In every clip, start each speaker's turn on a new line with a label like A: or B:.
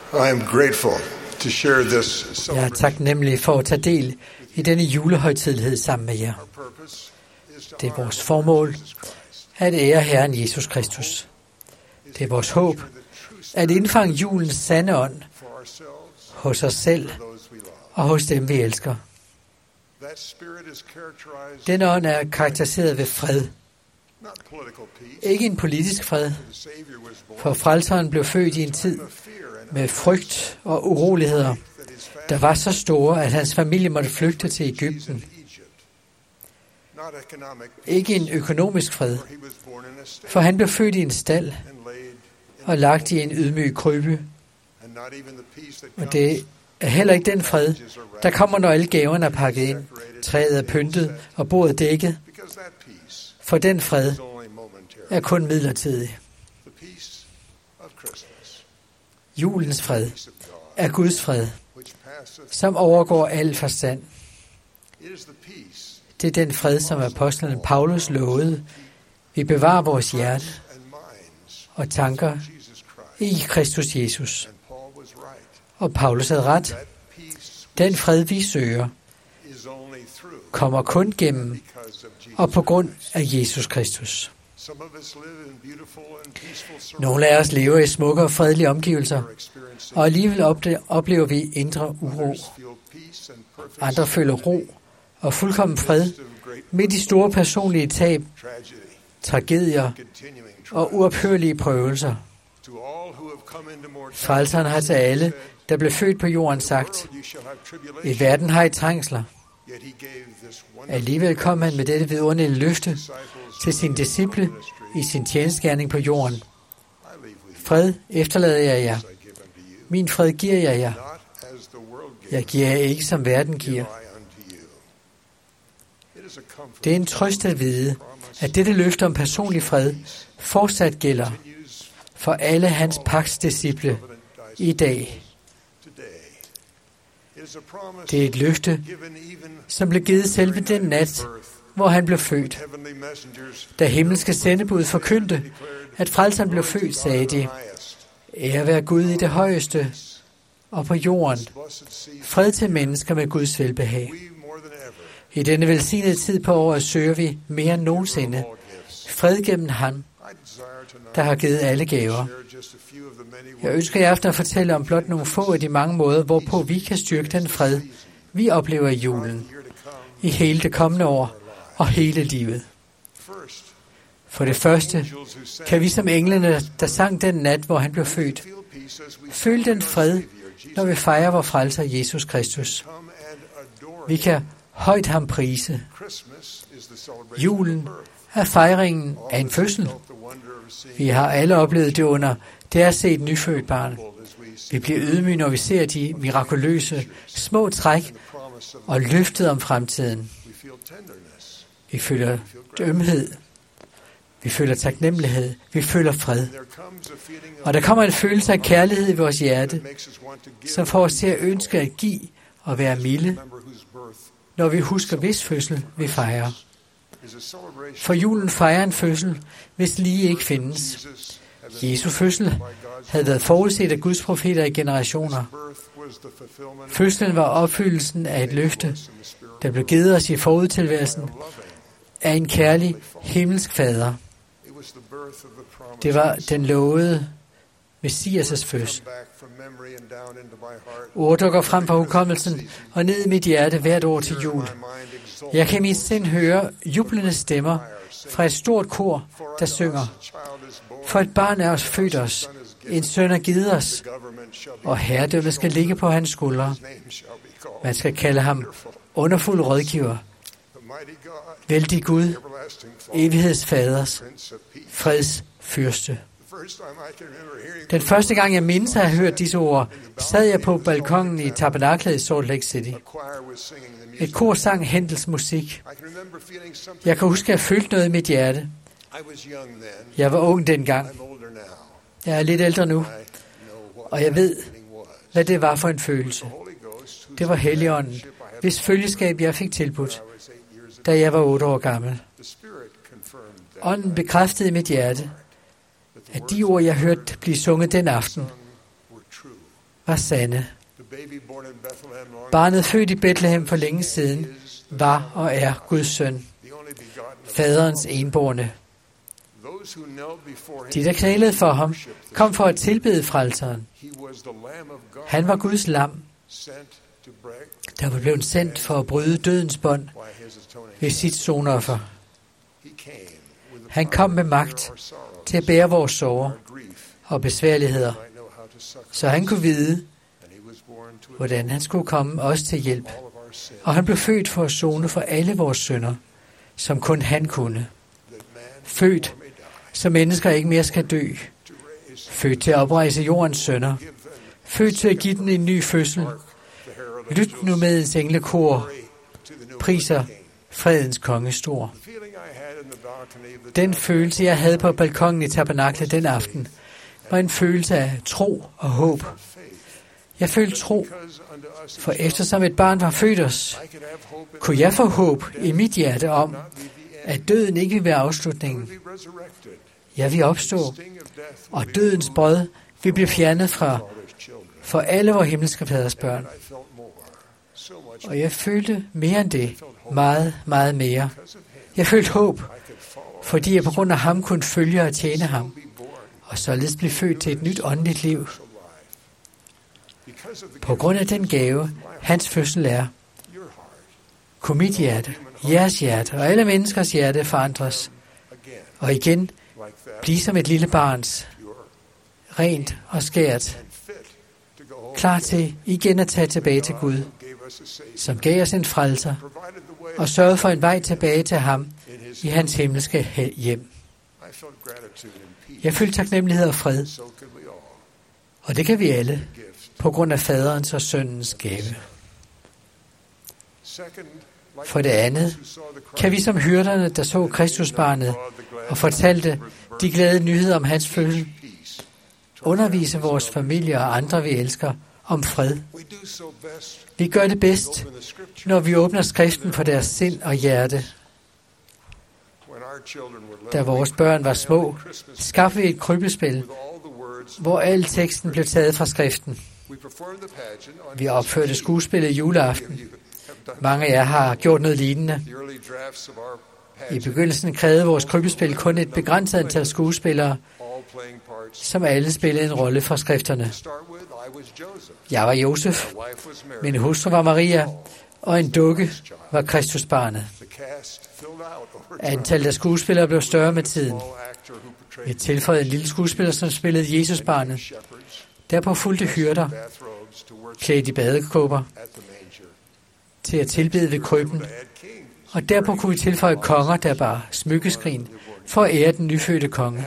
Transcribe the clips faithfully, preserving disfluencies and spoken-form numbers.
A: I am grateful to share this
B: Jeg er
A: celebration.
B: taknemmelig for at tage del i denne julehøjtidelighed sammen med jer. Det er vores formål at ære Herren Jesus Kristus. Det er vores håb at indfange julens sande ånd hos os selv og hos dem, vi elsker. Den ånd er karakteriseret ved fred. Ikke en politisk fred, for frelseren blev født i en tid med frygt og uroligheder, der var så store, at hans familie måtte flygte til Egypten. Ikke en økonomisk fred, for han blev født i en stald og lagt i en ydmyg krybe. Og det er heller ikke den fred, der kommer, når alle gaverne er pakket ind, træet er pyntet og bordet dækket. For den fred er kun midlertidig. Julens fred er Guds fred, som overgår al forstand. Det er den fred, som apostlen Paulus lovede. Vi bevarer vores hjerte og tanker i Kristus Jesus. Og Paulus havde ret. Den fred, vi søger, kommer kun gennem og på grund af Jesus Kristus. Nogle af os lever i smukke og fredelige omgivelser, og alligevel oplever vi indre uro. Andre føler ro og fuldkommen fred midt i store personlige tab, tragedier og uophørlige prøvelser. Frelseren har til alle, der blev født på jorden, sagt: i verden har I trængsler. Alligevel kom han med dette vidunderlige løfte til sine disciple i sin tjenestegerning på jorden. Fred efterlader jeg jer. Min fred giver jeg jer. Jeg giver jer ikke, som verden giver. Det er en trøst at vide, at dette løfte om personlig fred fortsat gælder for alle hans pagtsdisciple i dag. Det er et løfte, som blev givet selve den nat, hvor han blev født. Da himmelske sendebud forkyndte, at frelseren blev født, sagde de: ære være Gud i det højeste, og på jorden fred til mennesker med Guds velbehag. I denne velsignede tid på året søger vi mere end nogensinde fred gennem ham, der har givet alle gaver. Jeg ønsker i aften at fortælle om blot nogle få af de mange måder, hvorpå vi kan styrke den fred, vi oplever i julen, i hele det kommende år og hele livet. For det første kan vi som englene, der sang den nat, hvor han blev født, føle den fred, når vi fejrer vor frelser Jesus Kristus. Vi kan højt ham prise. Julen er fejringen af en fødsel. Vi har alle oplevet det under det at se et nyfødt barn. Vi bliver ydmyge, når vi ser de mirakuløse små træk og løftet om fremtiden. Vi føler ømhed. Vi føler taknemmelighed. Vi føler fred. Og der kommer en følelse af kærlighed i vores hjerte, som får os til at ønske at give og være milde, når vi husker, hvis fødsel vi fejrer. For julen fejrer en fødsel, hvis lige ikke findes. Jesu fødsel havde været forudset af Guds profeter i generationer. Fødslen var opfyldelsen af et løfte, der blev givet os i forudtilværelsen af en kærlig himmelsk fader. Det var den lovede Messias' fødsel. Ord dukker frem fra hukommelsen og ned i mit hjerte hvert år til jul. Jeg kan i mit sind høre jublende stemmer fra et stort kor, der synger: for et barn er os født os, en søn er givet os, og herredømmet skal ligge på hans skuldre. Man skal kalde ham underfuld rådgiver, vældig Gud, evighedsfaders, freds fyrste. Den første gang jeg mindes at have hørt disse ord, sad jeg på balkongen i tabernaklet i Salt Lake City. Et kor sang Händels musik. Jeg kan huske, at jeg følte noget i mit hjerte. Jeg var ung dengang. Jeg er lidt ældre nu, og jeg ved, hvad det var for en følelse. Det var Helligånden, hvis følgeskab jeg fik tilbudt, da jeg var otte år gammel. Ånden bekræftede i mit hjerte, at de ord, jeg hørte blive sunget den aften, var sande. Barnet født i Bethlehem for længe siden var og er Guds søn, faderens enbårne. De, der knælede for ham, kom for at tilbede frelseren. Han var Guds lam, der var blevet sendt for at bryde dødens bånd ved sit sonoffer. Han kom med magt til at bære vores sorger og besværligheder, så han kunne vide, hvordan han skulle komme os til hjælp. Og han blev født for at sone for alle vores synder, som kun han kunne. Født, så mennesker ikke mere skal dø. Født til at oprejse jordens synder. Født til at give den en ny fødsel. Lyt nu med ens englekor, priser fredens konge stor. Den følelse, jeg havde på balkonen i tabernaklet den aften, var en følelse af tro og håb. Jeg følte tro, for eftersom et barn var født os, kunne jeg få håb i mit hjerte om, at døden ikke vil være afslutningen. Jeg vil opstå, og dødens brød vil blive fjernet fra for alle vores himmelske faders børn. Og jeg følte mere end det, meget, meget mere. Jeg følte håb, fordi jeg på grund af ham kunne følge og tjene ham, og således blive født til et nyt åndeligt liv. På grund af den gave, hans fødsel er, kunne mit hjerte, jeres hjerte og alle menneskers hjerte forandres, og igen blive som et lille barns, rent og skært, klar til igen at tage tilbage til Gud, som gav os en frelser, og sørgede for en vej tilbage til ham i hans himmelske hjem. Jeg følte taknemmelighed og fred, og det kan vi alle, på grund af faderens og sønnens gave. For det andet kan vi som hyrderne, der så Kristusbarnet og fortalte de glade nyheder om hans fødsel, undervise vores familie og andre, vi elsker, om fred. Vi gør det bedst, når vi åbner skriften for deres sind og hjerte. Da vores børn var små, skaffede vi et krybespil, hvor al teksten blev taget fra skriften. Vi opførte skuespillet juleaften. Mange af jer har gjort noget lignende. I begyndelsen krævede vores krybespil kun et begrænset antal skuespillere, som alle spillede en rolle fra skrifterne. Jeg var Josef, min hustru var Maria, og en dukke var Kristusbarnet. Antallet af skuespillere blev større med tiden. Vi tilføjede en lille skuespiller, som spillede Jesusbarnet. Derpå fulgte hyrder, klædt i badekåber, til at tilbede ved krybben, og derpå kunne vi tilføje konger, der bar smykkeskrin, for at ære den nyfødte konge.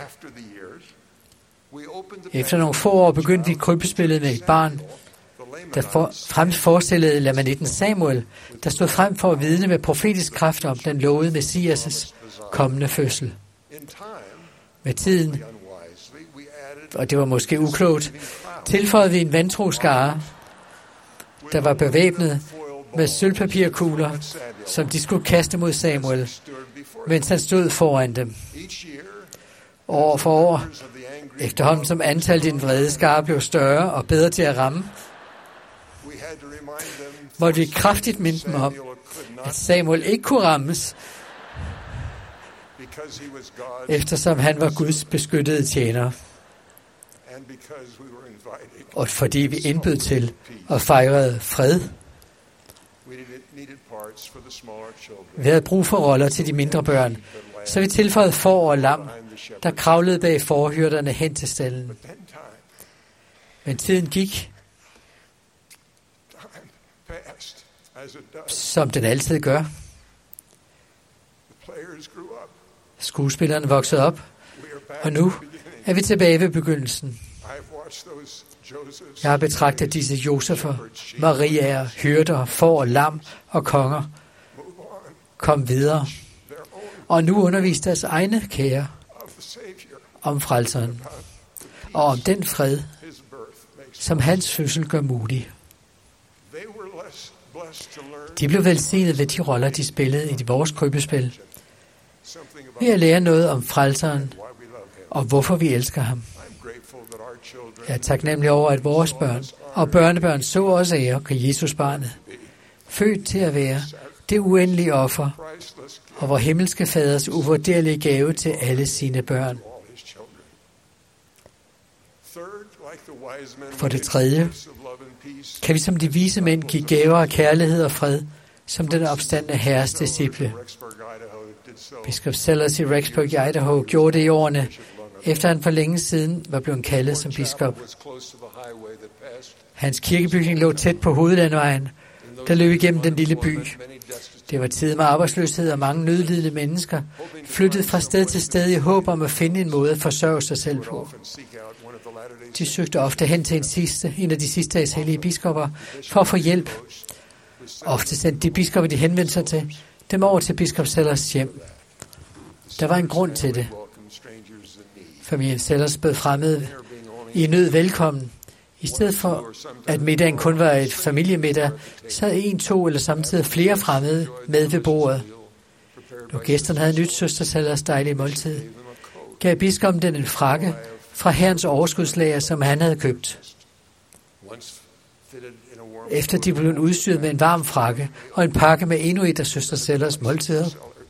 B: Efter nogle få år begyndte vi krybespillet med et barn, der for, frem forestillede lamanitten Samuel, der stod frem for at vidne med profetisk kraft om den lovede Messias' kommende fødsel. Med tiden, og det var måske uklogt, tilføjede vi en vantro skare, der var bevæbnet med sølvpapirkugler, som de skulle kaste mod Samuel, mens han stod foran dem. År for år, efterhånden som antallet i den vrede skare blev større og bedre til at ramme, måtte vi kraftigt minde dem om, at Samuel ikke kunne rammes, eftersom han var Guds beskyttede tjener, og fordi vi indbød til og fejrede fred. Vi havde brug for roller til de mindre børn, så vi tilføjede får og lam, der kravlede bag forhyrderne hen til stallen. Men tiden gik, som den altid gør. Skuespillerne voksede op, og nu er vi tilbage ved begyndelsen. Jeg har betragtet disse Josefer, Mariaer, hyrder, får og lam og konger. Kom videre. Og nu underviste deres egne kære om frelseren, og om den fred, som hans fødsel gør mulig. De blev velsignet ved de roller, de spillede i vores krybespil. Vi har lært noget om frelseren, og hvorfor vi elsker ham. Jeg er taknemmelig over, at vores børn og børnebørn så også ære på Jesus barnet, født til at være det uendelige offer og vor himmelske faders uvurderlige gave til alle sine børn. For det tredje kan vi som de vise mænd give gaver af kærlighed og fred, som den opstandne herres disciple. Biskop Sellers i Rexburg i Idaho gjorde det i årene, efter han for længe siden var blevet kaldet som biskop. Hans kirkebygning lå tæt på hovedlandvejen, der løb igennem den lille by. Det var tid med arbejdsløshed, og mange nødlidende mennesker flyttede fra sted til sted i håb om at finde en måde at forsørge sig selv på. De søgte ofte hen til en, sidste, en af de sidste dages hellige biskopper for at få hjælp. Ofte sendte de biskopper, de henvendte sig til, dem over til biskop Sellers hjem. Der var en grund til det. Familien Sellers bød fremmede i nød velkommen. I stedet for, at middagen kun var et familiemiddag, sad en, to eller samtidig flere fremmede med ved bordet. Når gæsterne havde nyt søster Sellers dejlige måltid, gav biskoppen den en frakke fra herrens overskudslager, som han havde købt. Efter de blev udstyret med en varm frakke og en pakke med endnu et af søster Sellers måltider,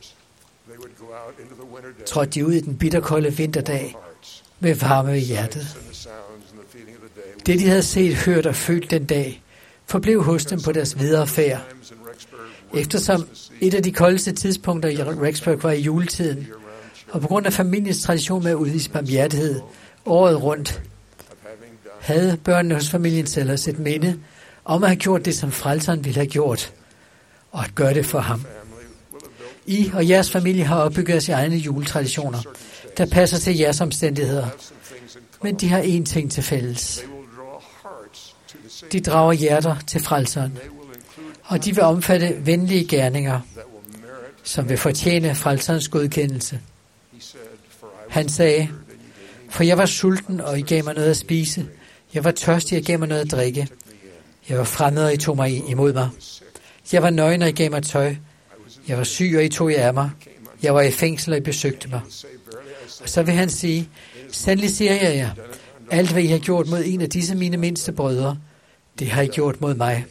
B: trådte de ud i den bitterkolde vinterdag med varme i hjertet. Det, de havde set, hørt og følt den dag, forblev hos dem på deres videre færd. Eftersom et af de koldeste tidspunkter i Rexburg var i juletiden, og på grund af familiens tradition med at udvise barmhjertighed året rundt, havde børnene hos familien Sellers et minde om at have gjort det, som frelseren ville have gjort, og at gøre det for ham. I og jeres familie har opbygget jeres egne juletraditioner, der passer til jeres omstændigheder, men de har én ting til fælles. De drager hjerter til frelseren, og de vil omfatte venlige gerninger, som vil fortjene frelserens godkendelse. Han sagde, for jeg var sulten, og I gav mig noget at spise. Jeg var tørstig, og I gav mig noget at drikke. Jeg var fremmed, og I tog mig imod mig. Jeg var nøgen, og I gav mig tøj. Jeg var syg, og I tog jer af mig. Jeg var i fængsel, og I besøgte mig. Og så vil han sige, sandelig siger jeg jer, alt hvad I har gjort mod en af disse mine mindste brødre, det har I gjort mod mig.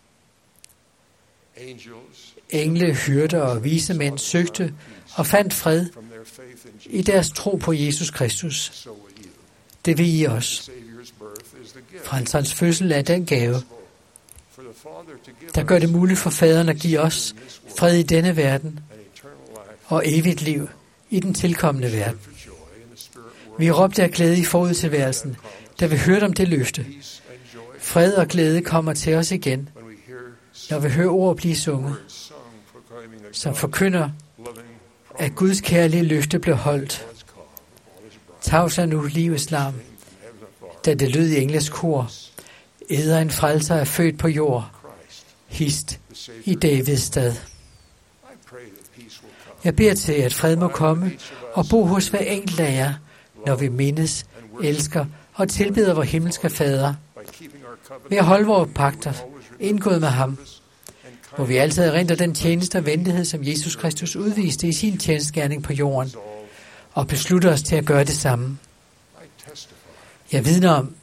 B: Engle, hyrder og vise mænd søgte og fandt fred i deres tro på Jesus Kristus. Det vil I også. Frelserens fødsel er den gave, der gør det muligt for faderen at give os fred i denne verden og evigt liv i den tilkommende verden. Vi råbte af glæde i forudtilværelsen, da vi hørte om det løfte. Fred og glæde kommer til os igen, når vi hører ord blive sunget, som forkynder, at Guds kærlige løfte blev holdt. Tavs er nu livets larm, da det lød i engles kor. Æder en frelser er født på jord, hist i Davids stad. Jeg beder til, at fred må komme og bo hos hver enkelt af jer, når vi mindes, elsker og tilbeder vor himmelske fader. Ved at holde vores pagter, indgået med ham, hvor vi altid erindrer den tjeneste og venlighed, som Jesus Kristus udviste i sin tjenestgerning på jorden, og beslutter os til at gøre det samme. Jeg vidner om,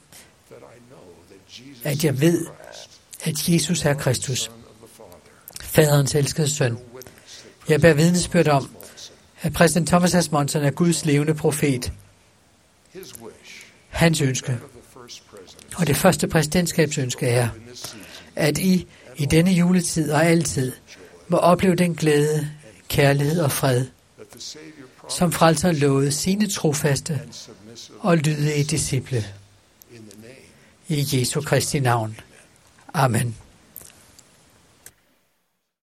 B: at jeg ved, at Jesus er Kristus, faderens elskede søn. Jeg bærer vidnesbyrd om, at præsident Thomas S. Monson er Guds levende profet. Hans ønske, og det første præsidentskabsønske er, at I i denne juletid og altid må opleve den glæde, kærlighed og fred, som frelseren lovede sine trofaste og lydige disciple. I Jesu Kristi navn. Amen.